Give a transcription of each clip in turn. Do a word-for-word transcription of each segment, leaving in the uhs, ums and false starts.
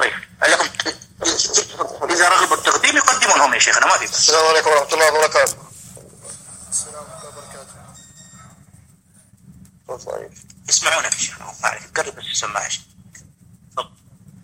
طيب لكم إذا رغبوا التقديم يقدمونهم يا شيخنا، ما في بس. السلام عليكم ورحمة الله وبركاته. السلام ورحمة الله وبركاته. يسمعونك يا شيخنا، ما أعرف قرب بس السماعة. تفضل.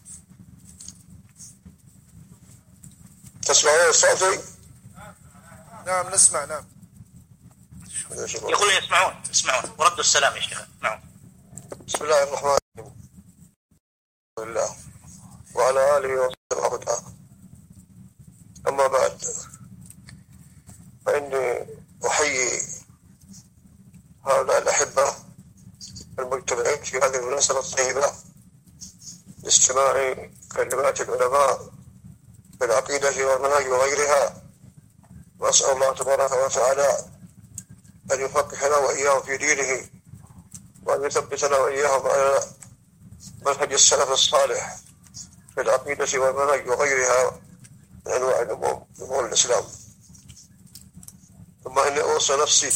تسمعون صوتي؟ نعم نسمع. نعم يقولون يسمعون يسمعون وردوا السلام يا شيخ. نعم. بسم الله الرحمن الرحيم. الله وعلى آله وصحبه وسلم. أما بعد، فإني أحيي هؤلاء الأحبة المجتمعين في هذه المناسبة الطيبة لاستماع كلمات العلماء في العقيدة والمنهج وغيرها، وأسأل الله تبارك وتعالى أن يفقهنا وإياهم في دينه، وأن يثبتنا وإياهم على منهج السلف الصالح في العقيدة والمنهج وغيرها من أنواع أمور الإسلام. ثم إني أوصي نفسي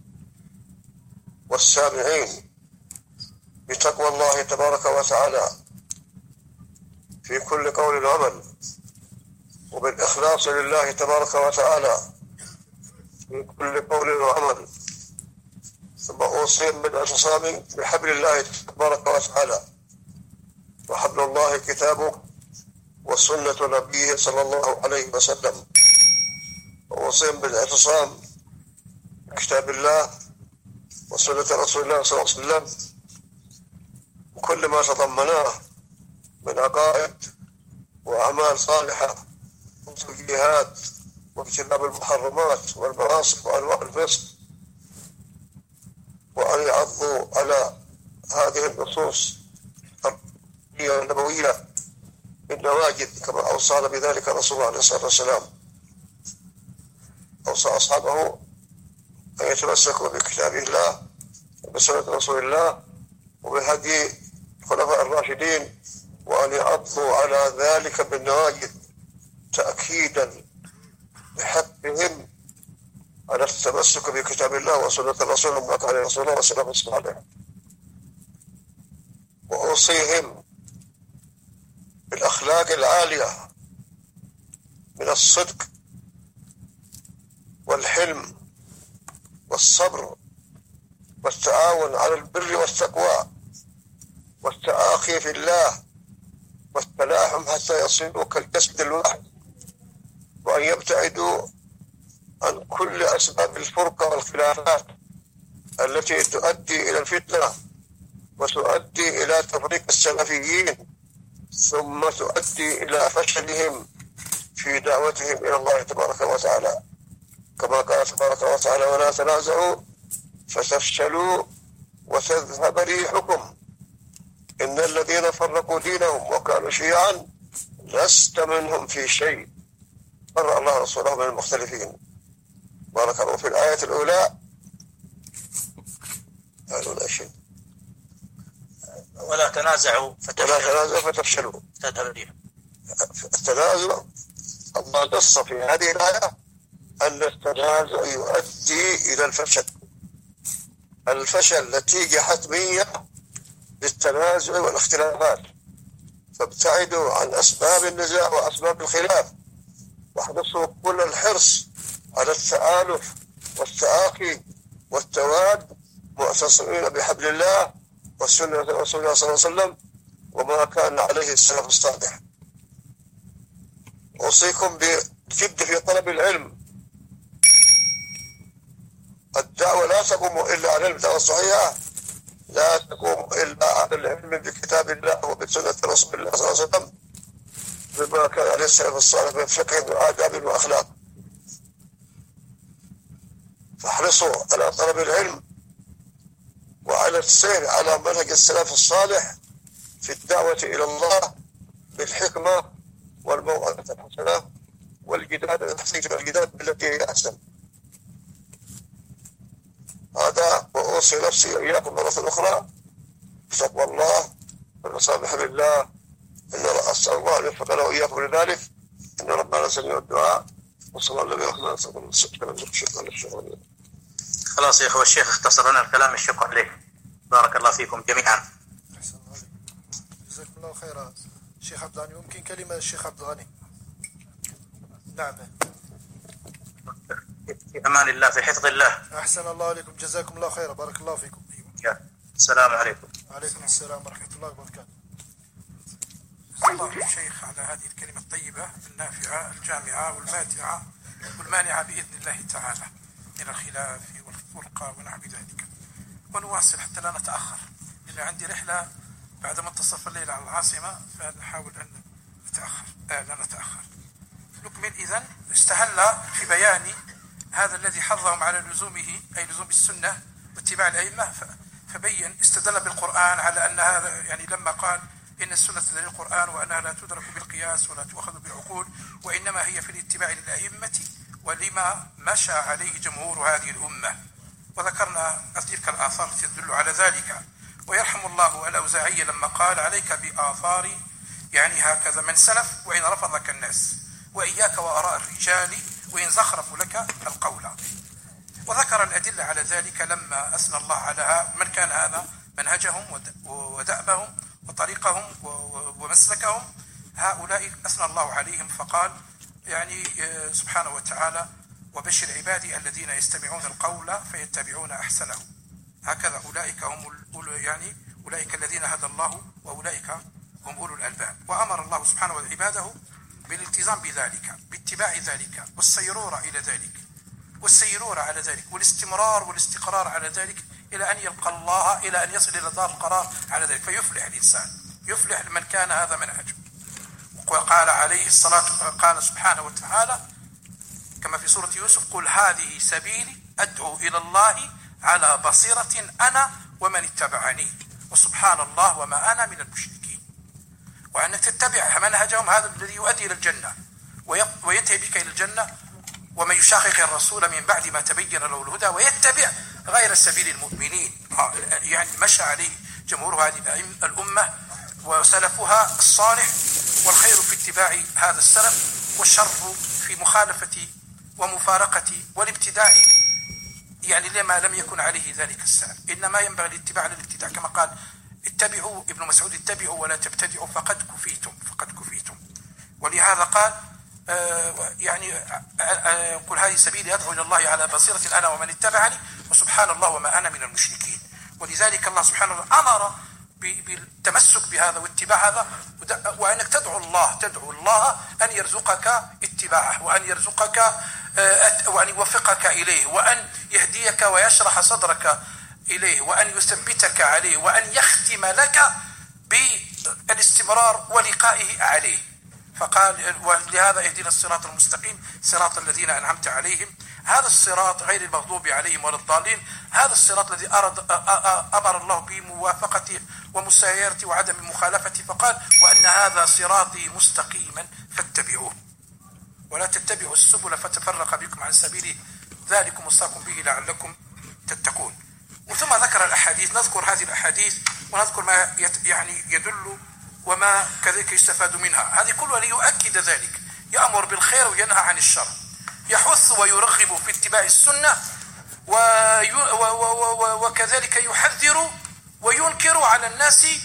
والسامعين بتقوى الله تبارك وتعالى في كل قول وعمل، وبالإخلاص لله تبارك وتعالى في كل قول وعمل. ثم أوصيهم بالاعتصام بحبل الله تبارك وتعالى، وحبل الله كتابه وسنة نبيه صلى الله عليه وسلم. وأوصيهم بالاعتصام بكتاب الله وسنة رسول الله صلى الله عليه وسلم وكل ما تضمناه من عقائد وأعمال صالحة وتوجيهات واجتناب المحرمات والمعاصي وأنواع الفسق، وأن يعضوا على هذه النصوص النبوية بالنواجذ كما أوصانا بذلك رسول الله عليه الصلاة والسلام. أوصى أصحابه أن يتمسكوا بكتاب الله وبسنة رسول الله وبهدي الخلفاء الراشدين، وأن يعضوا على ذلك بالنواجذ تأكيدا بحقهم على التمسك بكتاب الله وسنة الرسول وما كان رسول الله وسلم الصالح. وأوصيهم بالأخلاق العالية من الصدق والحلم والصبر والتعاون على البر والتقوى والتآخي في الله والتلاحم حتى يصيروا كالجسد الواحد، وأن يبتعدوا عن كل أسباب الفرقة والخلافات التي تؤدي إلى الفتنة وتؤدي إلى تفريق السلفيين، ثم تؤدي إلى فشلهم في دعوتهم إلى الله تبارك وتعالى، كما قال تبارك وتعالى: ولا تنازعوا فتفشلوا وتذهب ريحكم إن الذين فرقوا دينهم وكانوا شيعا لست منهم في شيء برأ الله رسوله من المختلفين. بارك الله في الآية الأولى قالوا لا شيء ولا تنازعوا فتفشلوا ولا تنازعوا فتفشلوا تذهب ريحكم. التنازع الله نص في هذه الآية أن التنازع يؤدي إلى الفشل. الفشل نتيجة حتمية للتنازع والاختلافات، فابتعدوا عن أسباب النزاع وأسباب الخلاف، واحرصوا كل الحرص على التآلف والتآخي والتواد، معتصمين بحبل الله وسنة رسول الله صلى الله عليه وسلم وما كان عليه السلف الصالح. أوصيكم بجد في طلب العلم. الدعوة لا تقوم إلا على الدعوة الصحيحة، لا تقوم إلا على العلم بكتاب الله وبسنة رسول الله صلى الله عليه وسلم بما كان عليه السلف الصالح من فقه وآداب وأخلاق. فاحرصوا على طلب العلم وعلى السير على منهج السلف الصالح في الدعوة إلى الله بالحكمة والموعظة الحسنة والجدال الحسيس والجدال بالتي هي أحسن. هذا وأوصي نفسي وإياكم مرة أخرى بتقوى الله والمسامح بالله. إن أسأل الله أن يوفقنا وإياكم لذلك. إن ربنا سميع الدعاء وصلى الله عليه وسلم. شكرا للشغل. خلاص يا أخوة الشيخ اختصر لنا الكلام، الشكر عليه. بارك الله فيكم جميعا. جزاكم الله خيرا. شيخ عبد الغني ممكن كلمة الشيخ عبد الغني. نعم. في أمان الله، في حفظ الله. أحسن الله عليكم، جزاكم الله خيرا، بارك الله فيكم. السلام عليكم. وعليكم السلام ورحمة الله وبركاته. الله الشيخ على هذه الكلمة الطيبة النافعة الجامعة والماتعة والمانعة بإذن الله تعالى من الخلاف والفرقة ونحو ذلك. ونواصل حتى لا نتأخر، لأن عندي رحلة بعد منتصف الليل على العاصمة، فنحاول أن نتأخر آه لا نتأخر. نكمل. إذن استهل في بيان هذا الذي حضهم على لزومه، أي لزوم السنة واتباع الأئمة، فبين استدل بالقرآن على أن هذا، يعني لما قال إن السنة دليل القرآن وأنها لا تدرك بالقياس ولا تؤخذ بالعقول، وإنما هي في الاتباع للأئمة ولما مشى عليه جمهور هذه الأمة. وذكرنا تلك الآثار التي تدل على ذلك. ويرحم الله الأوزاعي لما قال عليك بآثار، يعني هكذا من سلف وإن رفضك الناس، وإياك وآراء الرجال وإن زخرفوا لك القول. وذكر الأدلة على ذلك لما أثنى الله على من كان هذا منهجهم ودأبهم وطريقهم ومسلكهم، هؤلاء أثنى الله عليهم فقال يعني سبحانه وتعالى وبشر عبادي الذين يستمعون القول فيتبعون أحسنه. هكذا أولئك هم يعني أولئك الذين هدى الله وأولئك هم أولو الألباب. وأمر الله سبحانه وعباده بالالتزام بذلك، باتباع ذلك، والسيرورة إلى ذلك، والسيرورة على ذلك، والاستمرار والاستقرار على ذلك إلى أن يلقى الله، إلى أن يصل إلى دار القرار على ذلك، فيفلح الإنسان، يفلح من كان هذا منهجه. وقال عليه الصلاة، قال سبحانه وتعالى كما في سورة يوسف: قل هذه سبيلي أدعو إلى الله على بصيرة أنا ومن اتبعني وسبحان الله وما أنا من المشركين. وأن تتبع منهجهم هذا الذي يؤدي إلى الجنة وينتهي بك إلى الجنة. ومن يشاقق الرسول من بعد ما تبين له الهدى ويتبع غير سبيل المؤمنين، يعني مشى عليه جمهور هذه الأمة وسلفها الصالح، والخير في اتباع هذا السلف، والشر في مخالفة ومفارقة والابتداع يعني لما لم يكن عليه ذلك السلف. إنما ينبغي الاتباع للابتداع، كما قال اتبعوا ابن مسعود اتبعوا ولا تبتدعوا فقد كفيتم فقد كفيتم. ولهذا قال آه يعني آه قل هذه سبيلي أدعو إلى الله على بصيرة أنا ومن اتبعني وسبحان الله وما أنا من المشركين. ولذلك الله سبحانه وتعالى أمر بالتمسك بهذا واتباع هذا، وأنك تدعو الله تدعو الله أن يرزقك اتباعه، وأن يرزقك آه وأن يوفقك إليه، وأن يهديك ويشرح صدرك إليه، وأن يثبتك عليه، وأن يختم لك بالاستمرار ولقائه عليه. فقال ولهذا اهدنا الصراط المستقيم صراط الذين أنعمت عليهم. هذا الصراط غير المغضوب عليهم ولا الضالين، هذا الصراط الذي أرد أمر الله بموافقته ومسايرته وعدم مخالفته، فقال وأن هذا صراطي مستقيما فاتبعوه ولا تتبعوا السبل فتفرق بكم عن سبيله ذلكم وصاكم به لعلكم تتقون. وثم ذكر الأحاديث، نذكر هذه الأحاديث ونذكر ما يعني يدل وما كذلك يستفاد منها. هذه كلها ليؤكد ذلك، يأمر بالخير وينهى عن الشر، يحث ويرغب في اتباع السنة، وكذلك يحذر وينكر على الناس